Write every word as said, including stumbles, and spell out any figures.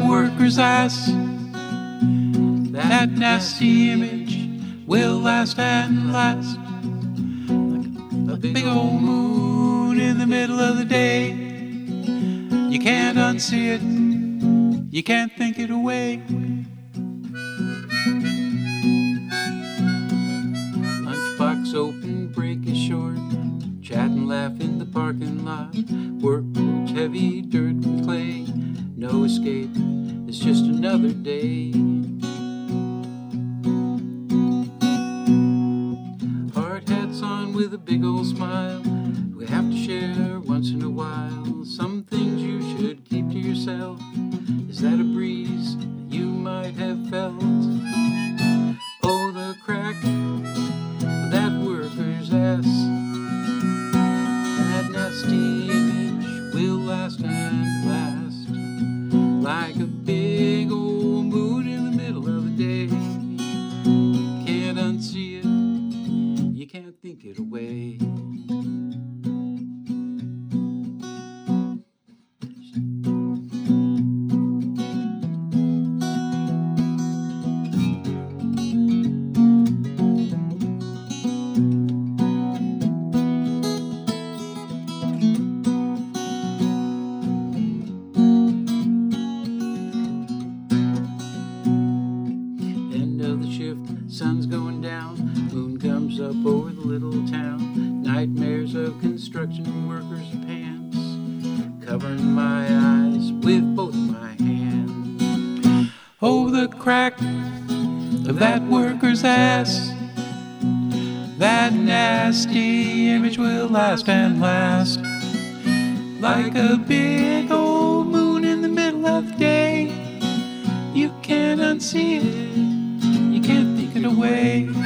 worker's ass. That nasty image will last and last, like a big old moon in the middle of the day. You can't unsee it, you can't think it away. Lunchbox open, break is short, chat and laugh in the parking lot. Work boots, heavy dirt and clay, no escape, it's just another day. Hard hats on with a big old smile, we have to share once in a while. Some things you should keep to yourself. Is that a breeze you might have felt? Oh, the crack of that worker's ass. That nasty image will last and last, like a big old moon in the middle of the day. Can't unsee it, you can't think it away. Sun's going down, moon comes up over the little town. Nightmares of construction workers' pants, covering my eyes with both my hands. Oh, the crack of that worker's ass. That nasty image will last and last, like a big old moon in the middle of the day. You can't unsee it, you can't think it away.